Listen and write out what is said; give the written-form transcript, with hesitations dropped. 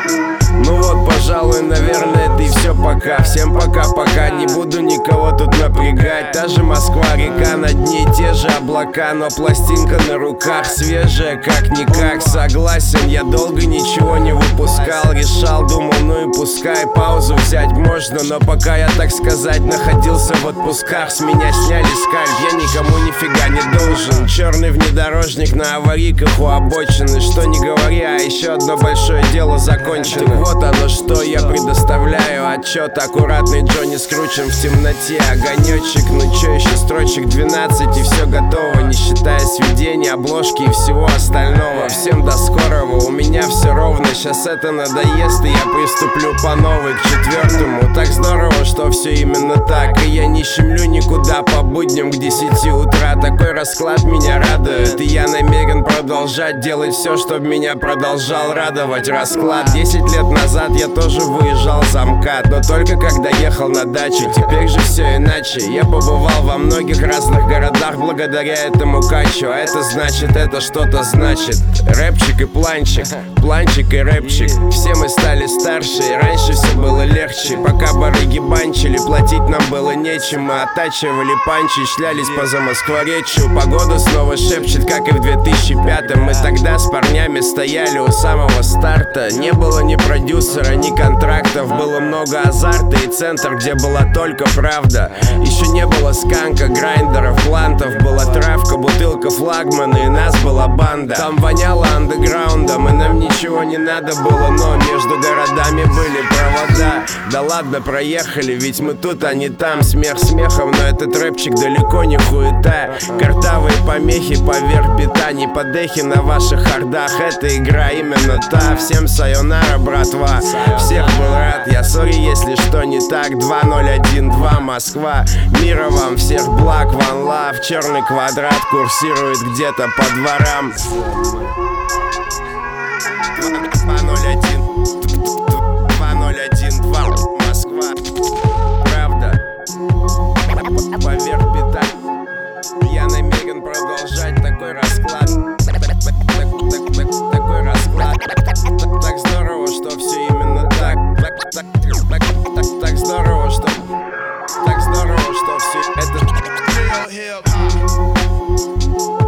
Ну вот, пожалуй, наверное, это и все пока. Всем пока-пока, не буду никого тут напрягать. Та же Москва, река, над ней те же облака, но пластинка на руках свежая, как-никак. Согласен, я долго ничего не выпускал. Решал, думал, ну и пускай. Паузу взять можно, но пока я, так сказать, находился в отпусках, с меня сняли скальп. Я никому нифига не должен. Черный внедорожник на аварийках у обочины. Что не говори, а еще одно большое дело закончено. Так вот оно, что я предоставляю отчет. Аккуратный Джонни скручен в темноте. Огонечек, ну чё, еще строчек 12 и все готово, не считая сведений, обложки и всего остального. Всем до скорого, у меня все ровно. Сейчас это надоест, и я приступлю по новой к 4-му. Так здорово, что все именно так. И я не щемлю никуда по будням к 10 утра. Такой расклад меня радует, и я намерен продолжать делать все, чтобы меня продолжал радовать расклад. 10 лет назад я тоже выезжал за МКАД, но только когда ехал на дачу. Теперь же все иначе. Я побывал во многих разных городах благодаря этому качу. А это значит, это что-то значит. Рэпчик и планчик, планчик и рэпчик. Все мы стали старше, и раньше все было легче. Пока барыги банчили, платить нам было нечем. Мы оттачивали панчи и шлялись по Замоскворечью. Погода снова шепчет, как и в 2005-м. Мы тогда с парнями стояли у самого старта. Не было ни продюсера, ни контрактов. Было много азарта и центр, где была только правда. Еще не было сканка, грайндеров, плантов. Была травка, бутылка, флагмана, и нас была банда. Там воняло андеграундом, и нам ничего не надо было. Но между городами были провода. Да ладно, проехали, ведь мы тут, а не там. Смех смехом, но этот рэпчик далеко не хуета. Картавые помехи поверх бита. Не подехи на ваших хардах, эта игра именно та. Всем сайонара, братва, всех был рад. Я сори, если что не так. 2012 Москва. Мира вам, всех благ, one love. Черный квадрат курсирует где-то по дворам. 2012 Москва. Правда, поверх бита. Я намерен продолжать такой расклад. Такой расклад. Так здорово, что все именно так. Так здорово, что. Так здорово, что все это.